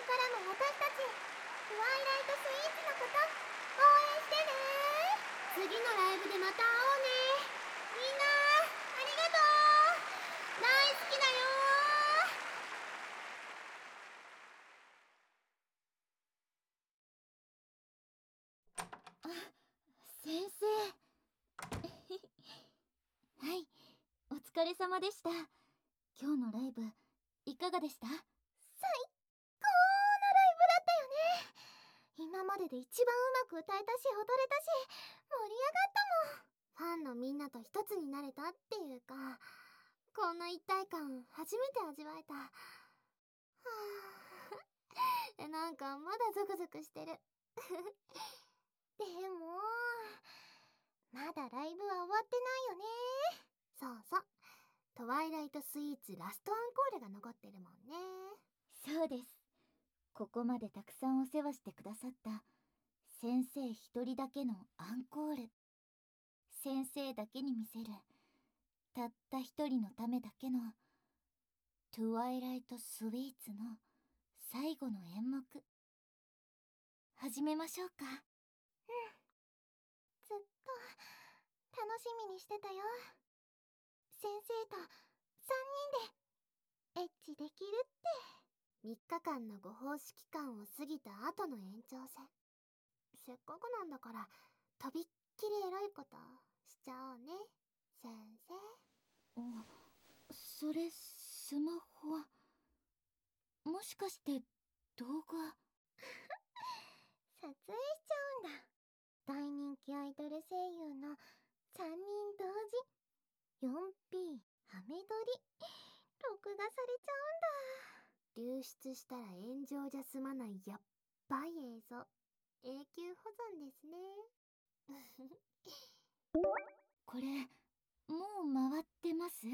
からも私たちトワイライトスイーツのこと応援してね。次のライブでまた会おうね。みんなありがとう。大好きだよ。 先生はい、お疲れ様でした。今日のライブいかがでした？ 最高なライブだったよね。今までで一番うまく歌えたし踊れたし盛り上がったもん。ファンのみんなと一つになれたっていうか、こんな一体感初めて味わえた。はあなんかまだゾクゾクしてるでもまだライブは終わってないよね。そうそう、トワイライトスイーツラストアンコールが残ってるもんね。 そうです。ここまでたくさんお世話してくださった先生一人だけのアンコール。先生だけに見せるたった一人のためだけのトワイライトスイーツの最後の演目始めましょうか。 ずっと楽しみにしてたよ。先生と3人でエッチできるって。3日間のご奉仕期間を過ぎた後の延長戦。せっかくなんだからとびっきりエロいことしちゃおうね、先生。 それスマホはもしかして動画？ 撮影しちゃうんだ。大人気アイドル声優の3人同時 4P ハメ撮り録画されちゃうんだ。流出したら炎上じゃ済まないやっばい映像、永久保存ですねこれもう回ってます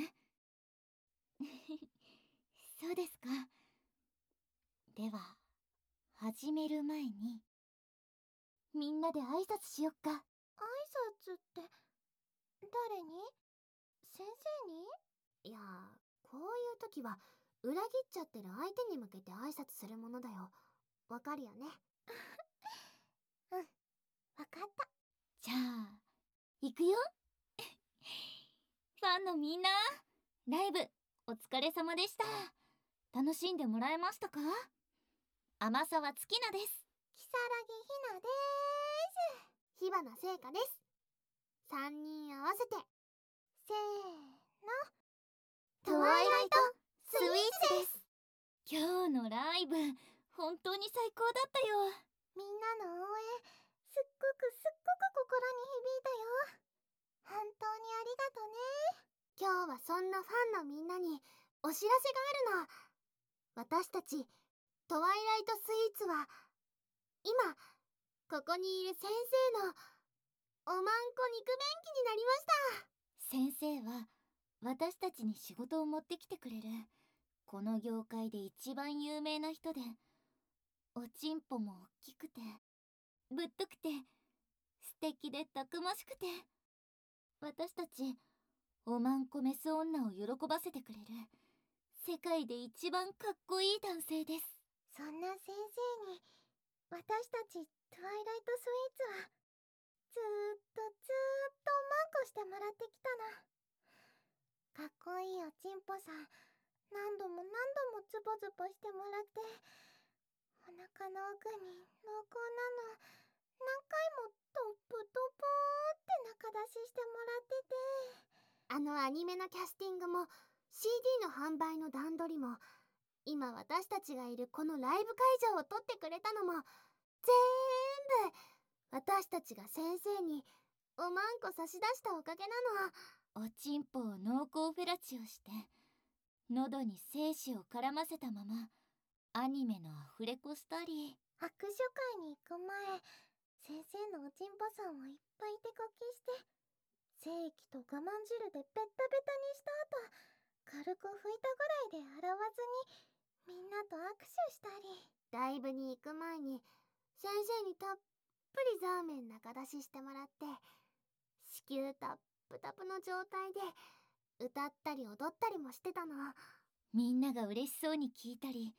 そうですか。では始める前にみんなで挨拶しよっか。 挨拶って誰に？先生に？いや、こういう時は裏切っちゃってる相手に向けて挨拶するものだよ。わかるよね？うん、わかった。 じゃあ行くよファンのみんな、ライブお疲れ様でした。楽しんでもらえましたか？天沢月菜です。 如月ひなでーす。火花聖火です。3人合わせてせーの、トワイライトスイーツです。 今日のライブ本当に最高だったよ。 みんなの応援すっごく心に響いたよ。本当にありがとね。今日はそんなファンのみんなにお知らせがあるの。私たちトワイライトスイーツは今ここにいる先生のおまんこ肉便器になりました。 先生は私たちに仕事を持ってきてくれるこの業界で一番有名な人で、おちんぽも大きくてぶっとくて素敵でたくましくて、私たちおまんこメス女を喜ばせてくれる世界で一番かっこいい男性です。 そんな先生に私たちトワイライトスイーツはずーっとおまんこしてもらってきたの。かっこいいおちんぽさん何度もズボズボしてもらって、お腹の奥に濃厚なの何回もトップトポーって中出ししてもらってて、あのアニメのキャスティングも CD の販売の段取りも今私たちがいるこのライブ会場を撮ってくれたのも全部私たちが先生におまんこ差し出したおかげなおちんぽを濃厚フェラチオして喉に精子を絡ませたままアニメのアフレコしたり、 握手会に行く前先生のおちんぽさんをいっぱい手こきして精液と我慢汁でベッタベタにした後軽く拭いたぐらいで洗わずにみんなと握手したり、ライブに行く前に先生にたっぷりザーメン中出ししてもらって子宮タップタプの状態で歌ったり踊ったりもしてたの。 みんなが嬉しそうに聞いたり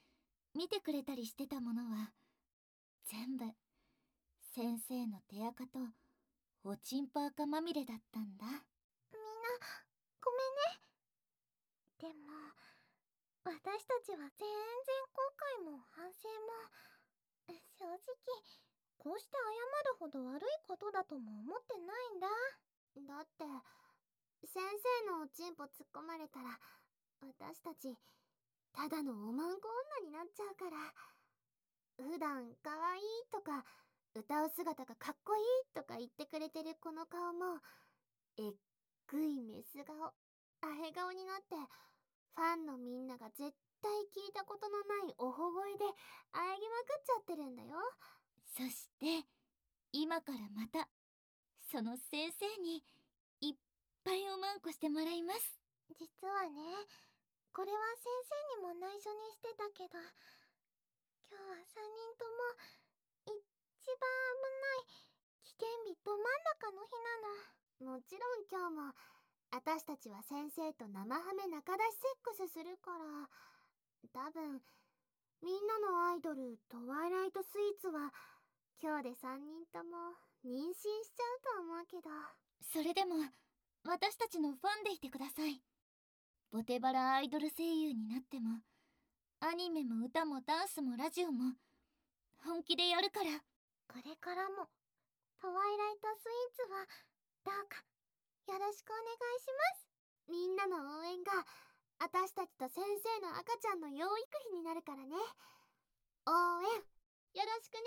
見てくれたりしてたものは全部先生の手垢とおちんぽ赤まみれだったんだ。 みんなごめんね。でも私たちは全然後悔も反省も正直こうして謝るほど悪いことだとも思ってないんだ。だって先生のおちんぽ突っ込まれたら私たちただのおまんこ女になっちゃうから。普段かわいいとか歌う姿がかっこいいとか言ってくれてるこの顔もえっぐいメス顔アヘ顔になって、ファンのみんなが絶対聞いたことのないおほ声で喘ぎまくっちゃってるんだよ。 そして今からまたその先生にいっぱいおまんこしてもらいます。 実はね、これは先生にも内緒にしてたけど、今日は3人とも一番危ない危険日ど真ん中の日なの。もちろん今日も私たちは先生と生ハメ仲出しセックスするから、多分みんなのアイドルトワイライトスイーツは今日で3人とも妊娠しちゃうと思うけど。 それでも私たちのファンでいてください。ボテバラアイドル声優になってもアニメも歌もダンスもラジオも本気でやるから。 これからもトワイライトスイーツはどうかよろしくお願いします。みんなの応援が私たちと先生の赤ちゃんの養育費になるからね。応援よろしくね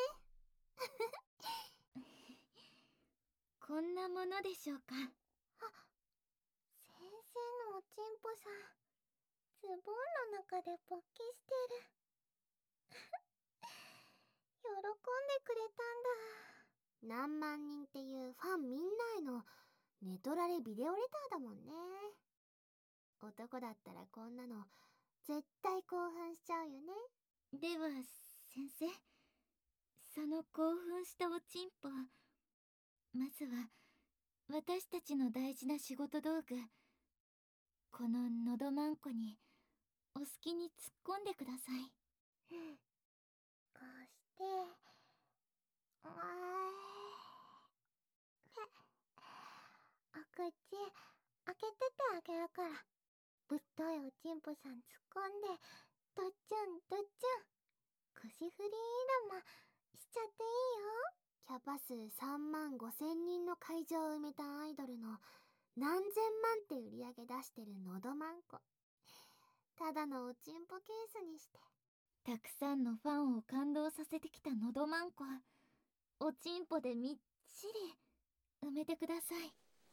こんなものでしょうか。 あ、先生のおちんぽさんズボンの中で勃起してる喜んでくれたんだ。何万人っていうファンみんなへのネトラレビデオレターだもんね。男だったらこんなの絶対興奮しちゃうよね。 では先生、その興奮したおちんぽ、まずは私たちの大事な仕事道具、こののどまんこにお好きに突っ込んでください。 こうしてお口開けててあげるから、ぶっといおちんぽさん突っ込んでドッチュンドッチュン腰振り入れもしちゃっていいよ。キャパ数3万5千人の会場を埋めたアイドルの何千万って売り上げ出してるのどまんこ、ただのおちんぽケースにして。 たくさんのファンを感動させてきたのどまんこ、おちんぽでみっちり埋めてください。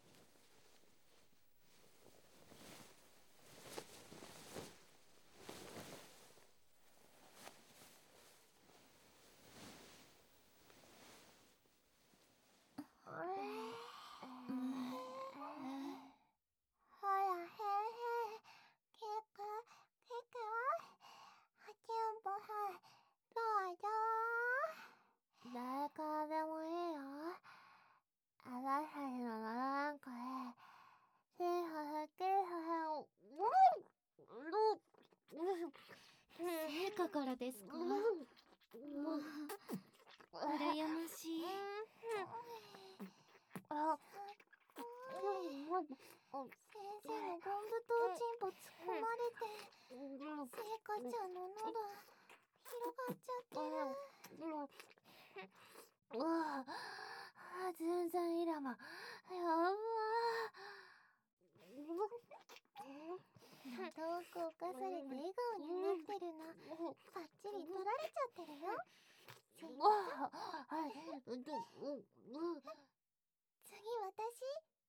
ほらへんへん、結構おちんぽさんどうぞ。誰からでもいいよ。私たちのなんかで小させて成果からですか？まあ、羨ましい。 先生のゴンブとおちんぽ突っ込まれて、せいかちゃんの喉広がっちゃってる。全然イラマやば喉を動かされて笑顔になってるのパッチリ取られちゃってるよ。次私。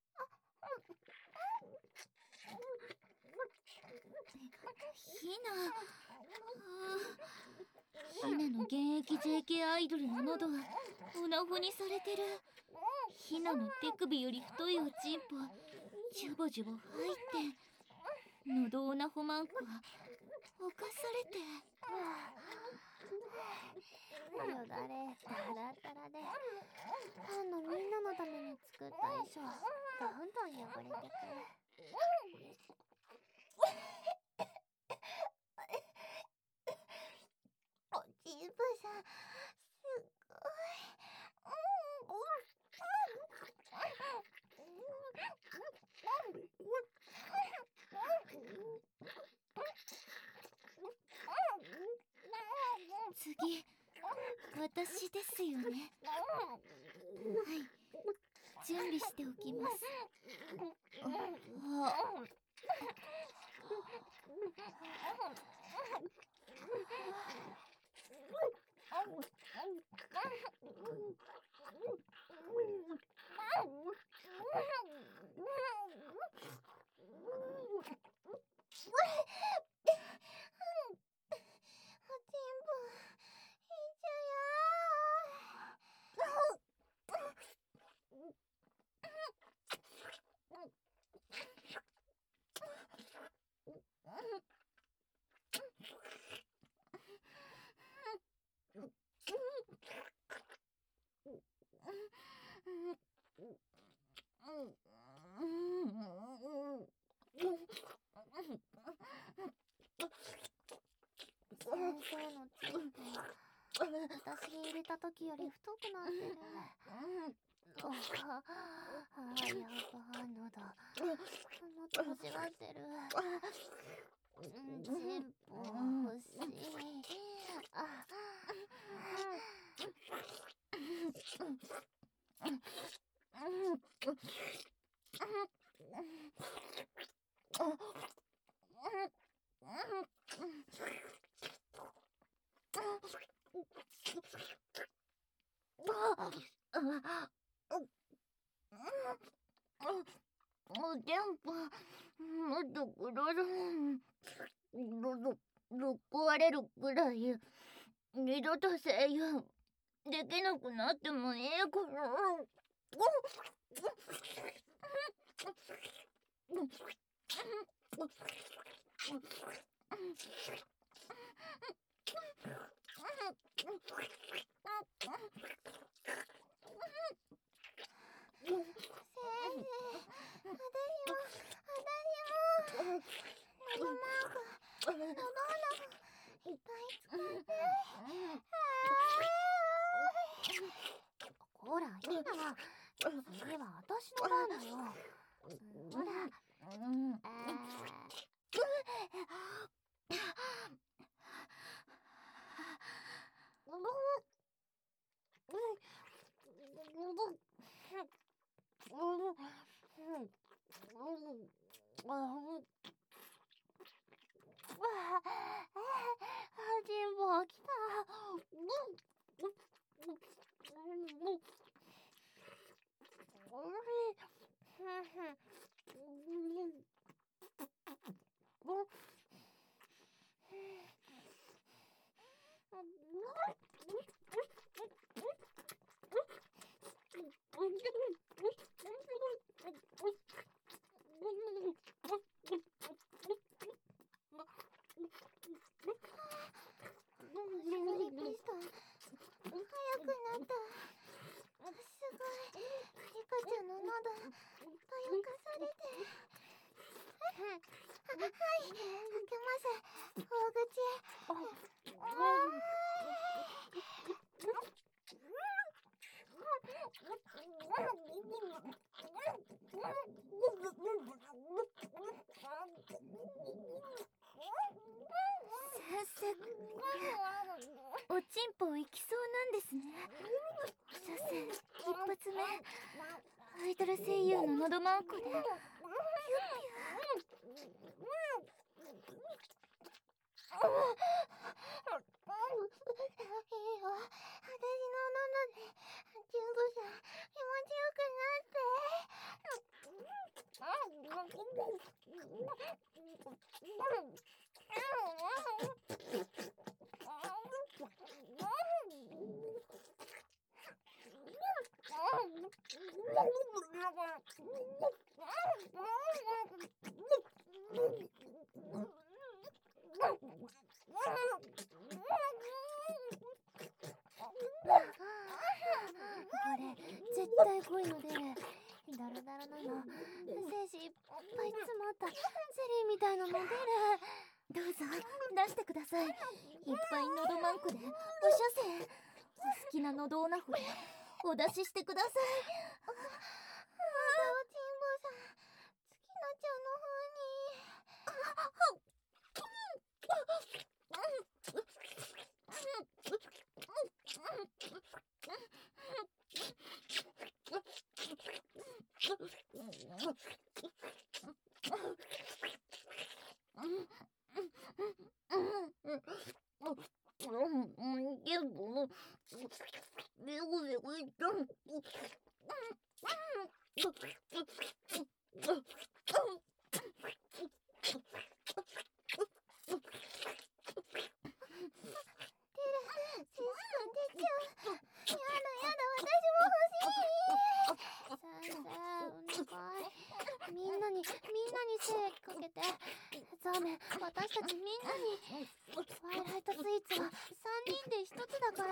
ひなの現役 JK アイドルの喉はオナホにされてる。ひなの手首より太いおちんぽジュボジュボ入って喉オナホマンコは犯されて。 よだれダラダラで、ファンのみんなのために作った衣装どんどん汚れてく。 ね。はい、準備しておきます。 先生のチンポ、私に入れた時より太くなってる。やば、喉もっと欲しがってる。チンポ欲しい。 チンポ、もっとください。ぶっ壊れるくらい二度と声優できなくなってもいいから。 ほら、いいから次は私の番だよ。ほら。チンポ来た。 先生、おちんぽいきそうなんですね。所詮一発目アイドル声優ののどまんこでピュッピュこれ絶対濃いの出る。ダラダラなの。精子いっぱい詰まったゼリーみたいなの出る。どうぞ出してください。いっぱいのどまんこでおしゃせ。お好きなのどおなふれお出ししてください。 おちんぼさん、月菜ちゃんの風に。 に精液かけて。ザーメン、私たちみんなに。トワイライトスイーツは3人で1つだから。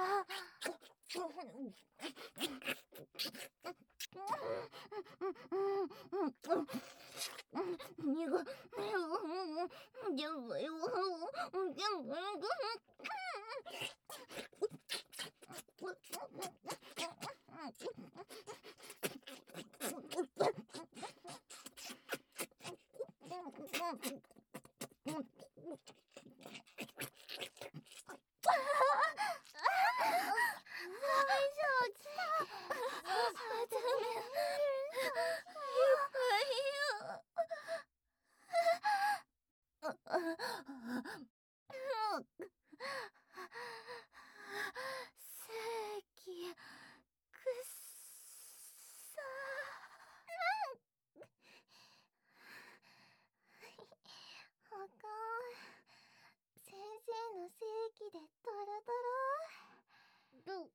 先生の精液でドロドロ。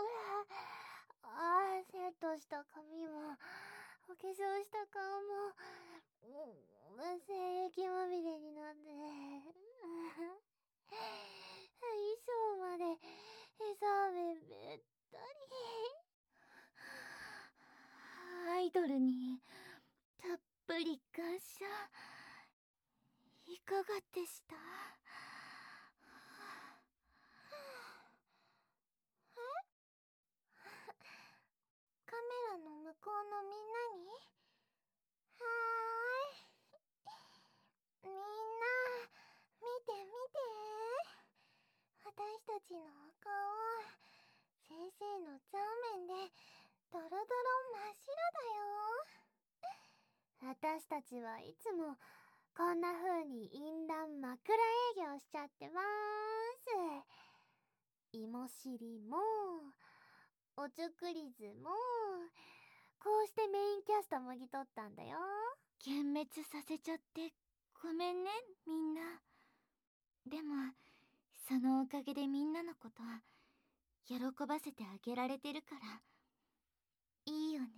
セットした髪もお化粧した顔も精液まみれになって衣装までザーメンべったり。アイドルにたっぷり感謝。いかがでした？カメラの向こうのみんなに？はーい。みんな、見て見て。私たちのお顔、先生のザーメンでドロドロ真っ白だよ。私たちはいつもこんな風に淫乱枕営業しちゃってまーす。芋尻もおちょくりずもこうしてメインキャストもぎ取ったんだよ。幻滅させちゃってごめんね、みんな。でもそのおかげでみんなのこと喜ばせてあげられてるからいいよね。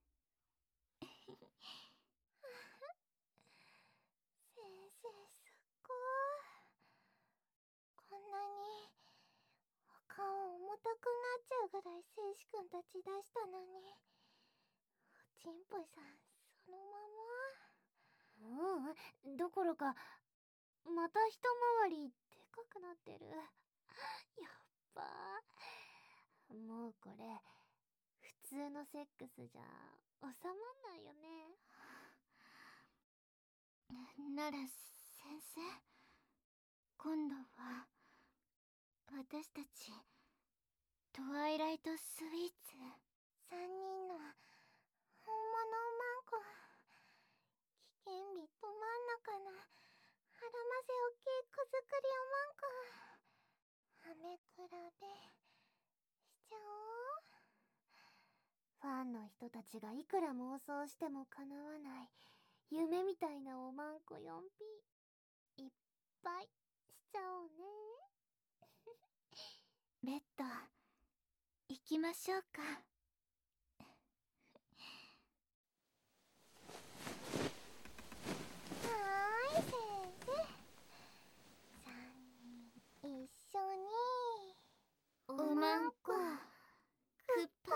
先生すっごい。こんなにお顔重たくなっちゃうぐらい聖司くんたち出したのに、おちんぽさんそのまま。どころかまた一回りでかくなってる。やっばー。もうこれ普通のセックスじゃ収まんないよね。なら先生、今度は私たちトワイライトスイーツ3人の本物マンコ、危険日ど真ん中のはらませおっきい子作りおまんこ、はめくらべしちゃおう。ファンの人たちがいくら妄想しても叶わない夢みたいなおまんこ 4P いっぱいしちゃおうね。ベッド行きましょうか。はーい先生、3人一緒におまんこくっぱ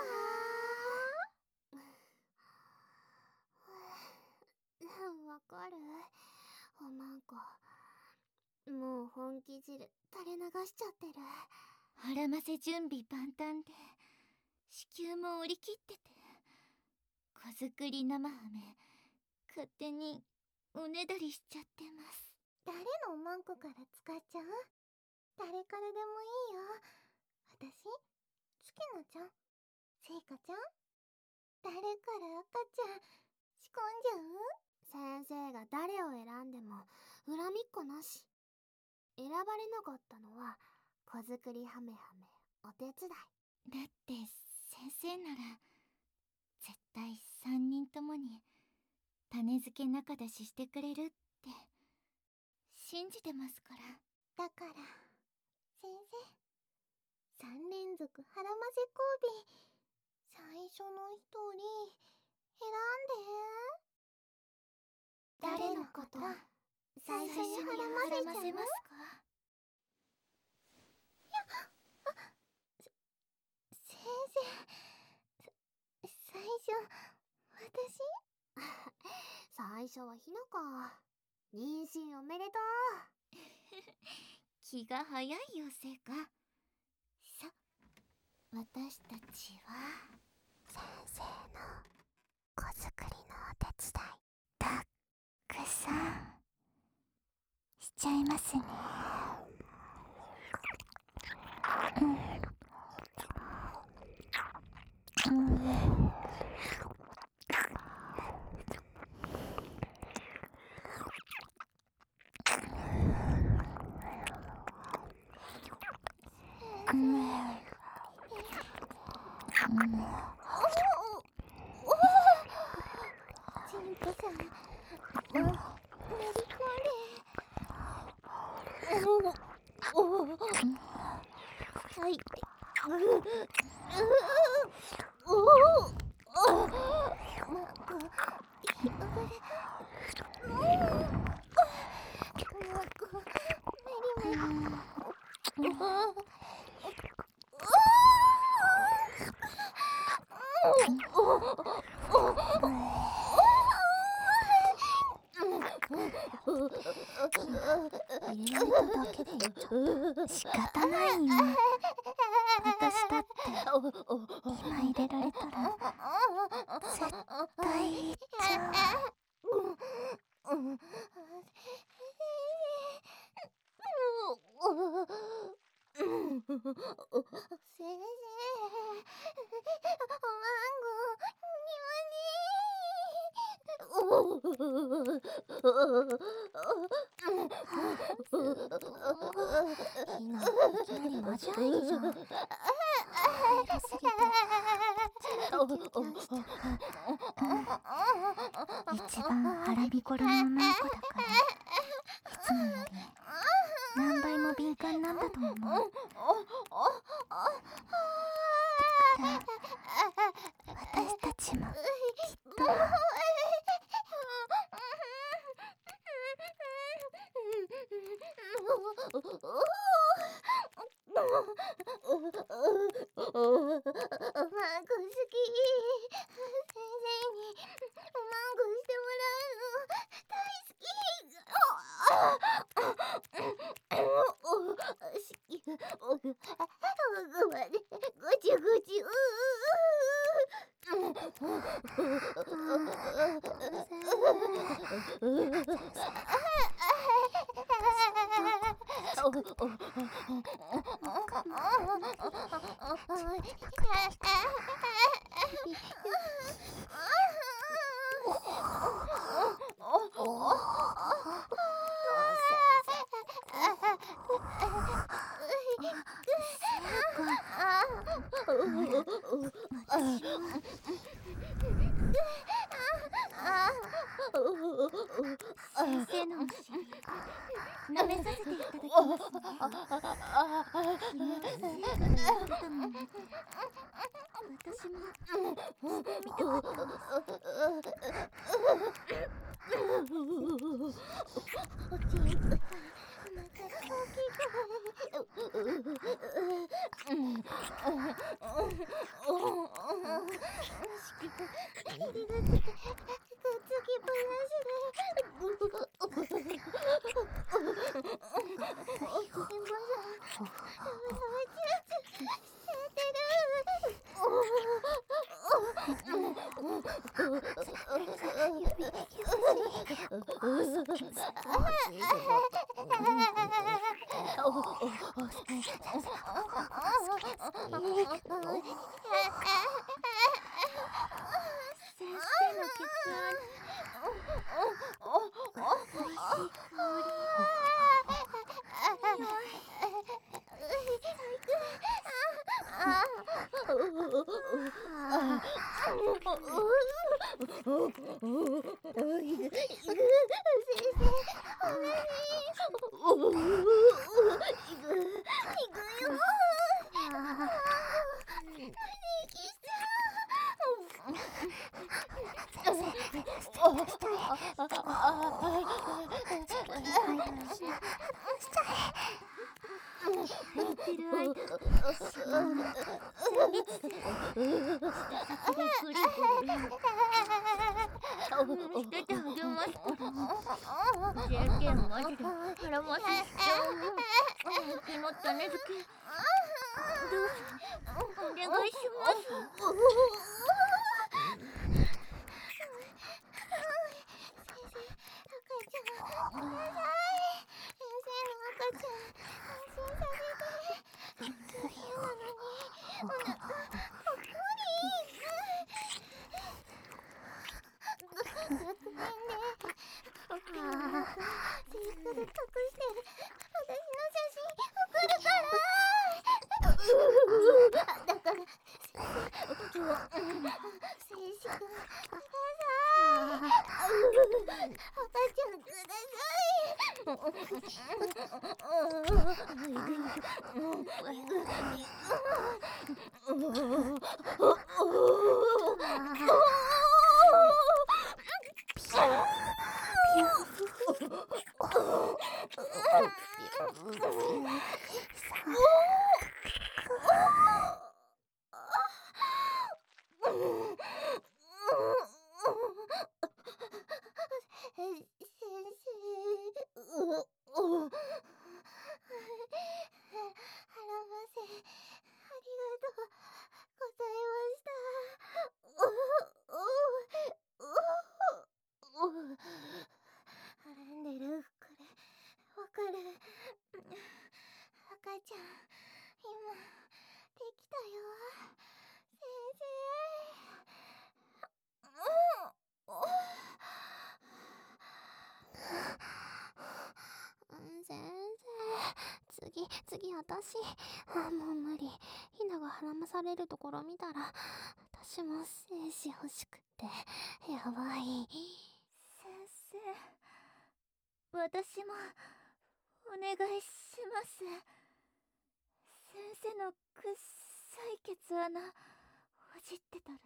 ー。わかる？おまんこもう本気汁垂れ流しちゃってる。はらませ準備万端で子宮も折り切ってて、子作り生ハメ勝手におねだりしちゃってます。誰のおまんこから使っちゃう？誰からでもいいよ。私月菜ちゃん、せいかちゃん、誰から赤ちゃん仕込んじゃう？先生が誰を選んでも恨みっこなし。選ばれなかったのは子作りハメハメお手伝いだって。先生なら絶対3人ともに種付け仲出ししてくれるって信じてますから。だから先生、3連続はらませ交尾、最初の1人選んで。誰の最初に絡ませちゃいますか？先生、最初、 最初はひなか。妊娠おめでとう。 気が早いよせいか。さ、私たちは先生の子作りのお手伝いたくさんしちゃいますね。チンポさん、練り込んで。はい。入れられただけで仕方ないよ。私だって今入れられたら絶対いいじゃん。先生、おまんごひな、いきなりマジャイじゃん。入れすぎてちょっとキュンキュンした。一番腹びこらの女の子だからいつもより何倍も敏感なんだと思う。だから私たちもきっとおまんこ好き。先生におまんこしてもらうの大好き。奥までごちゅごちゅ。先生のお尻舐めさせていただきますね。君は成果で言ってたもん。私もしてみたかったんです。おちんぽさん、お腹が大きく。 先生マジで腹まししちゃう。昨日種付けどうぞお願いします。 次私、もう無理。ひなが孕まされるところ見たら私も精子欲しくてやばい。 先生、私もお願いします。先生のくっさいケツ穴ほじってたら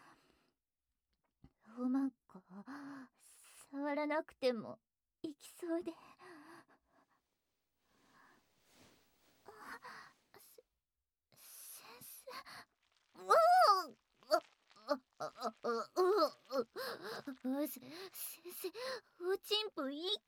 おまんこ触らなくてもいきそうで。先生、おちんぽ一気に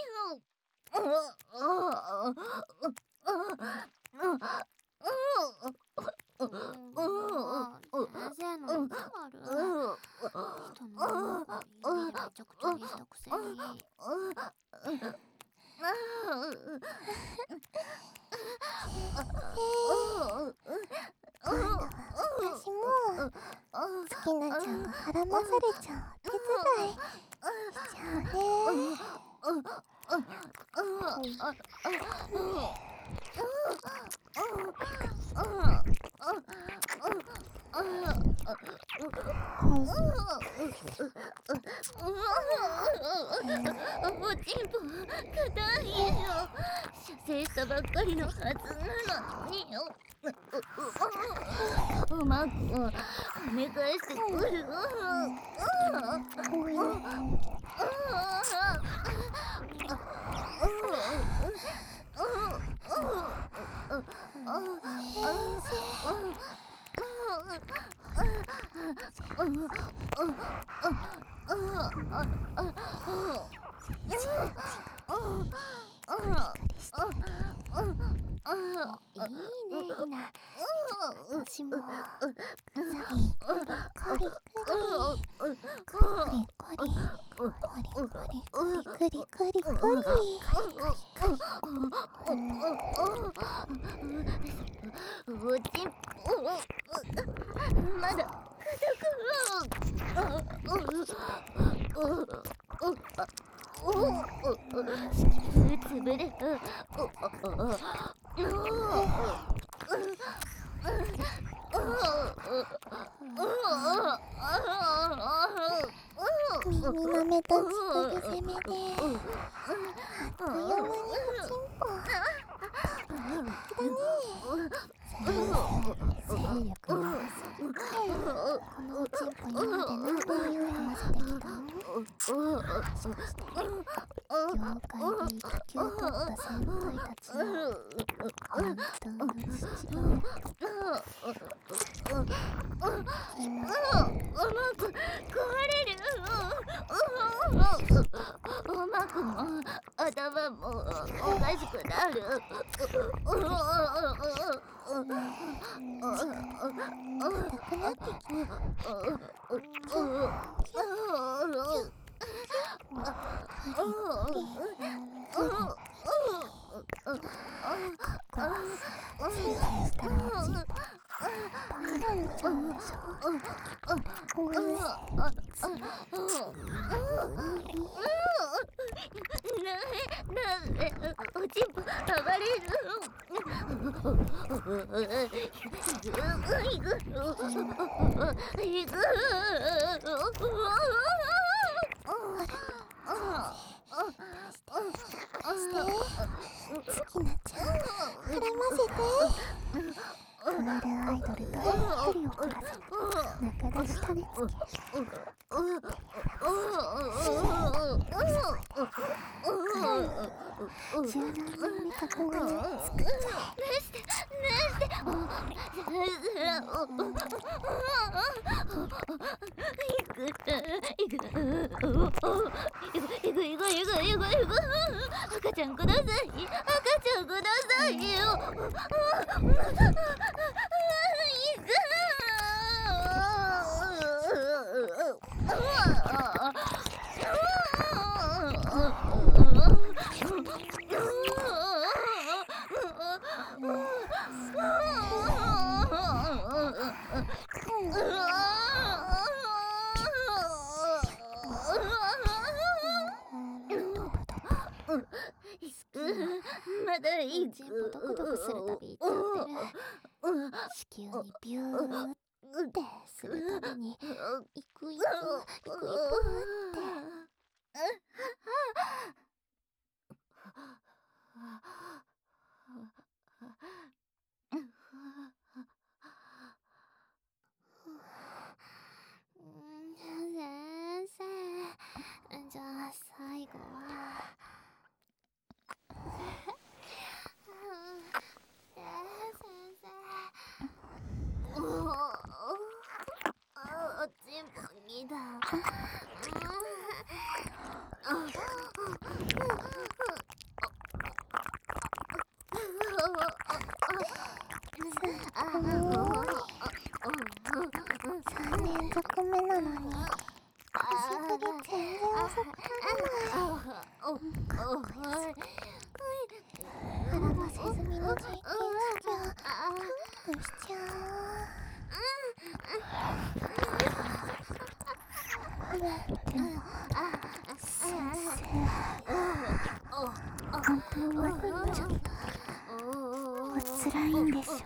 先生の意地悪。人の指でめちゃくちゃにしたくせに。 私も好きなちゃんが孕まされちゃうお手伝いしちゃうね。 おちんぽ硬いよ。射精したばっかりのはずなのによ。おまんこ跳ね返してくる。 いいね、ひな。私もコリコリコリコリコリコリコリコリコリコリコリ。 おちんぽまだつぶれた。 耳豆とちっぽけ攻めであっという間におちんぽパキパキだね。精力がすぎてこのおちんぽ今まで何回踏ませてきたの？もしかして業界で育休を取った先輩たちの簡単な父親おまんこ壊れる。おまんこくも頭もおかしくなる。 痛くなってきなんでおちんぽ暴れきなちゃん、くれませて。プールアイドルと一人怒らせ中出し種付け柔軟な味覚が作っち赤ちゃんください、赤ちゃんくださいよ。まだいく。 おちんぽドクドクするたび言っちゃってる。子宮にビューってするたびに行く行く行く行くって先生、じゃあ最後はおちんぽにだ。 3連続目なのに足取り全然遅くならない。腹ばせ済みの実験しちゃプンプンしちゃでも先生、本当はちょっとお辛いんでしょ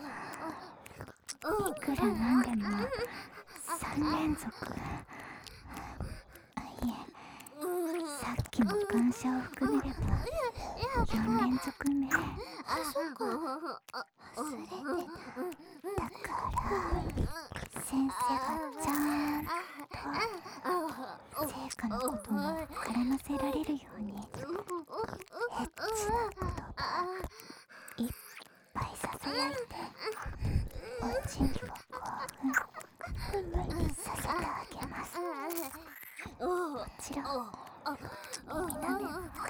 う。いくらなんでも3連続、いえ、さっきの感謝を含めれば4連続目。そっか、忘れてた。だから先生がちゃんと聖火のことも絡ませられるようにエッチなこといっぱいささやいておちんぽ興奮にさせてあげます。もちろんみんなで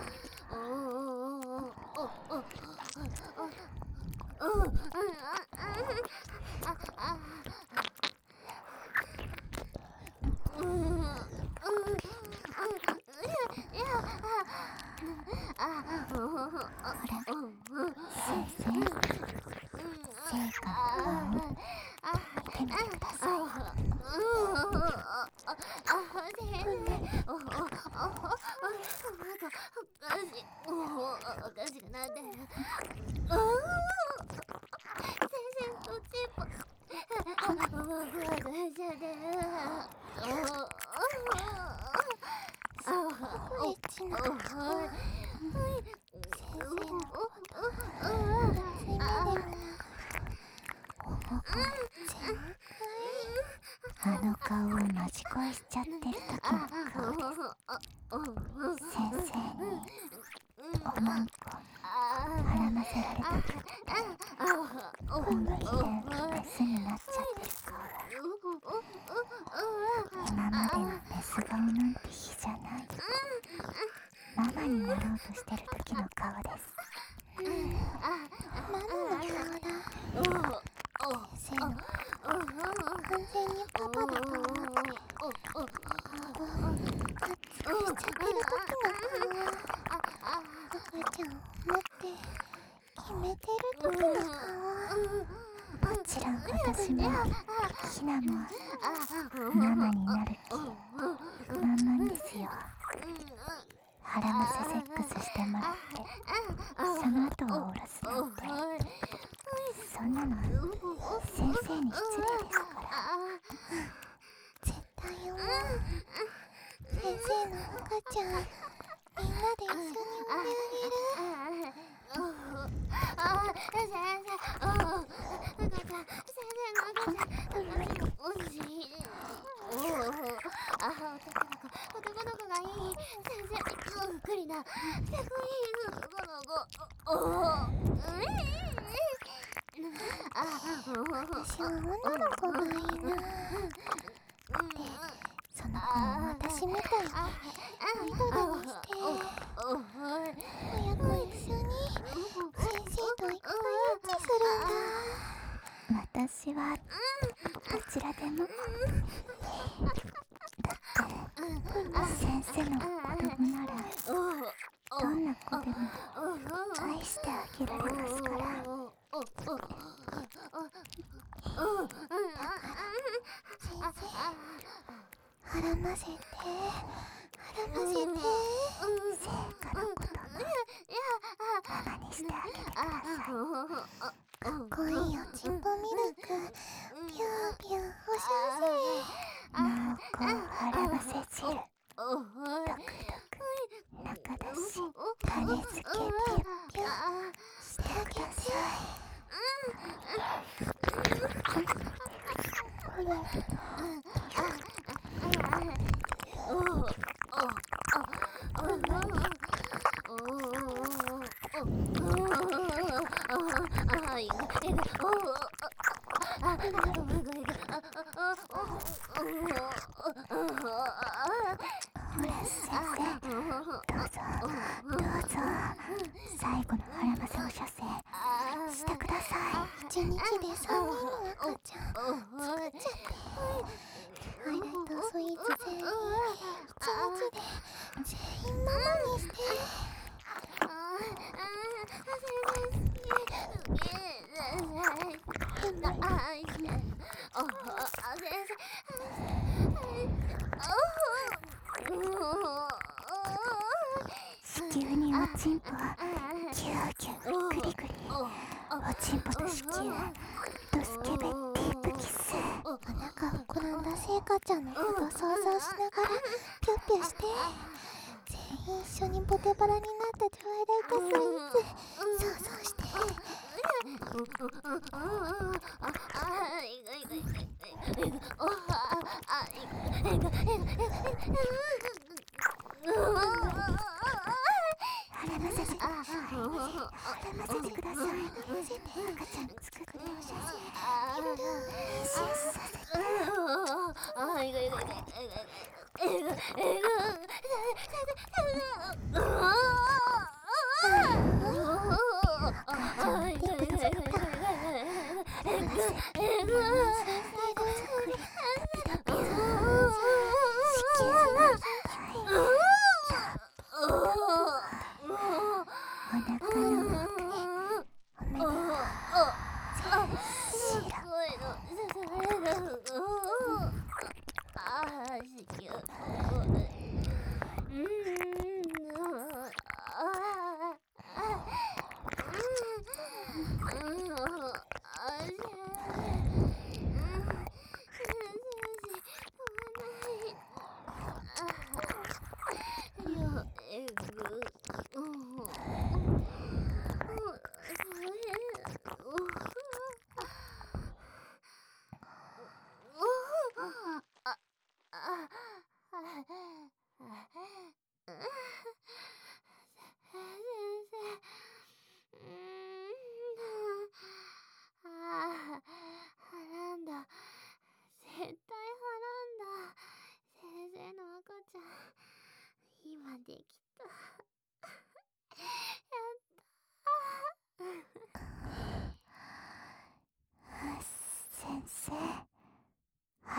先生、聖火を見てみてください。 おかしくなってる。先生、おちんぽふわふわしちゃってる。 すごいエッチな先生のあの顔をまじ恋しちゃってる時の顔です。先生におまんこ絡ませられた時ほんのりでメスになっちゃってる顔。今までのメス顔なんて比じゃない。なんマになろうとしてる時の顔です。 ママの顔だ。先生の完全にパパだと思って熱くしちゃってる時の顔。赤ちゃんを持って決めてる時の顔。 もちろん私もひなもママになる気満々ですよ。腹ませセックスしてもらってその後はおろすなんて、そんなの先生に失礼ですから。 絶対思う。先生の赤ちゃんみんなで一緒に産んであげる。 男の子がいい。先生ゆっくりな。かっこいい男の子。 私は女の子がいいな。で、その子を私みたいにアイドルにして親子一緒に先生といっぱいエッチするんだ。 私はどちらでも。だって先生の子供ならどんな子でも愛してあげられますから。 腹ませて腹ませて。 聖火のこともママにしてあげてください。 かっこいいおちんぽミルクピューピューおしゃせ。 濃厚腹ませ汁ドクドク中だし種付けピュッピュしてください。ほら先生、どうぞ最後の腹ませお射精してください。 1日で3人の赤ちゃん作っちゃって。ハイライトスイーツ全員1日で全員ママにして。 子宮におちんぽギューギューグリグリ、おちんぽと子宮ドスケベディープキス。 お腹膨らんだせいかちゃんのこと想像しながらピュッピュして。全員一緒にボテバラになったトワイライトスイーツ想像して。 腹ませてください。赤ちゃん作っておしゃせ妊娠させて。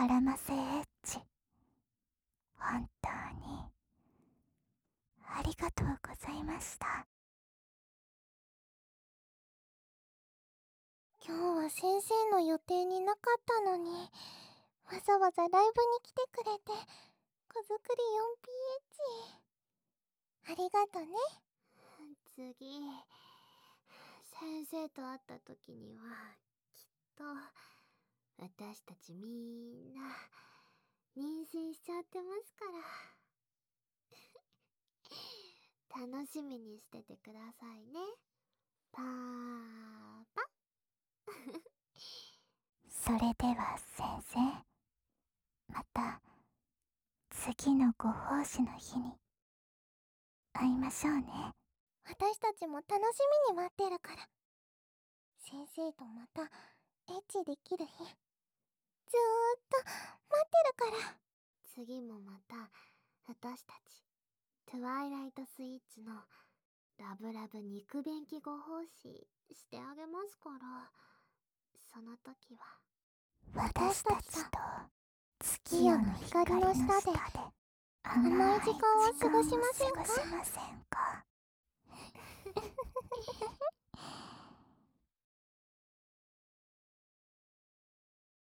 絡ませエッチ、本当にありがとうございました。 今日は先生の予定になかったのに、わざわざライブに来てくれて、子作り 4PH ありがとね。 次、先生と会った時にはきっと私たちみんな妊娠しちゃってますから楽しみにしててくださいね、パパ。 それでは先生、また次のご奉仕の日に会いましょうね。 私たちも楽しみに待ってるから。先生とまたエッチできる日、ずーっと待ってるから。 次もまた私たちトゥワイライトスイッチのラブラブ肉便器ご奉仕してあげますから、その時は私たちと月夜の光の下で甘い時間を過ごしませんか？